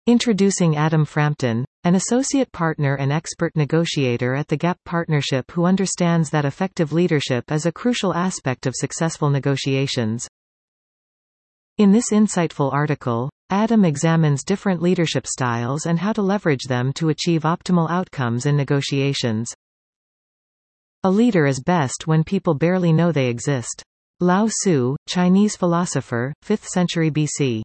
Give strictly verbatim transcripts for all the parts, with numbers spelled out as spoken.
Introducing Adam Frampton, an associate partner and expert negotiator at the Gap Partnership who understands that effective leadership is a crucial aspect of successful negotiations. In this insightful article, Adam examines different leadership styles and how to leverage them to achieve optimal outcomes in negotiations. A leader is best when people barely know they exist. Lao Tzu, Chinese philosopher, fifth century B C.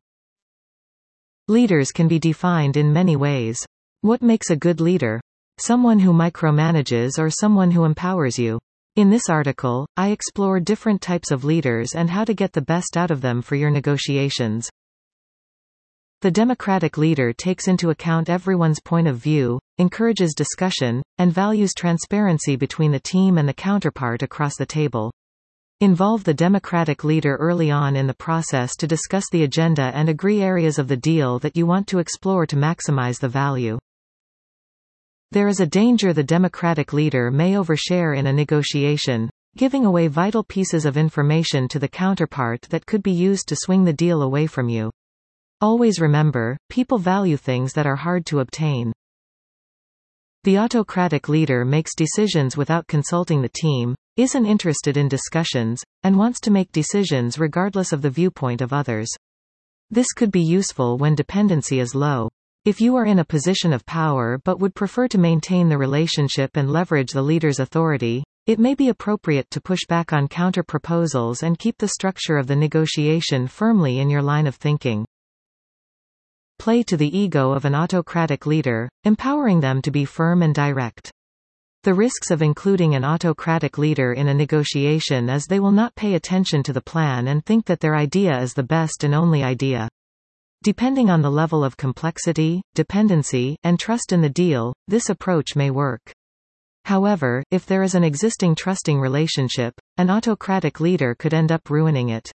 Leaders can be defined in many ways. What makes a good leader? Someone who micromanages or someone who empowers you? In this article, I explore different types of leaders and how to get the best out of them for your negotiations. The democratic leader takes into account everyone's point of view, encourages discussion, and values transparency between the team and the counterpart across the table. Involve the democratic leader early on in the process to discuss the agenda and agree areas of the deal that you want to explore to maximize the value. There is a danger the democratic leader may overshare in a negotiation, giving away vital pieces of information to the counterpart that could be used to swing the deal away from you. Always remember, people value things that are hard to obtain. The autocratic leader makes decisions without consulting the team, isn't interested in discussions, and wants to make decisions regardless of the viewpoint of others. This could be useful when dependency is low. If you are in a position of power but would prefer to maintain the relationship and leverage the leader's authority, it may be appropriate to push back on counter-proposals and keep the structure of the negotiation firmly in your line of thinking. Play to the ego of an autocratic leader, empowering them to be firm and direct. The risks of including an autocratic leader in a negotiation is they will not pay attention to the plan and think that their idea is the best and only idea. Depending on the level of complexity, dependency, and trust in the deal, this approach may work. However, if there is an existing trusting relationship, an autocratic leader could end up ruining it.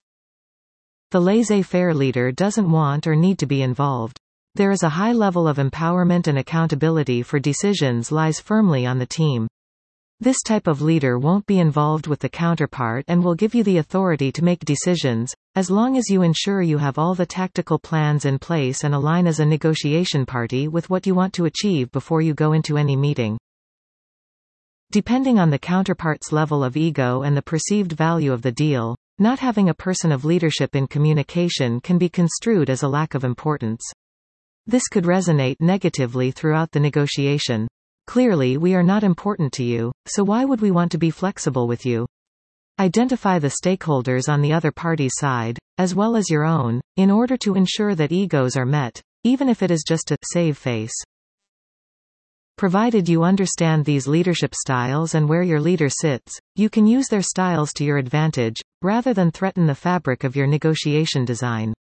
The laissez-faire leader doesn't want or need to be involved. There is a high level of empowerment and accountability for decisions lies firmly on the team. This type of leader won't be involved with the counterpart and will give you the authority to make decisions, as long as you ensure you have all the tactical plans in place and align as a negotiation party with what you want to achieve before you go into any meeting. Depending on the counterpart's level of ego and the perceived value of the deal, not having a person of leadership in communication can be construed as a lack of importance. This could resonate negatively throughout the negotiation. Clearly we are not important to you, so why would we want to be flexible with you? Identify the stakeholders on the other party's side, as well as your own, in order to ensure that egos are met, even if it is just to save face. Provided you understand these leadership styles and where your leader sits, you can use their styles to your advantage, rather than threaten the fabric of your negotiation design.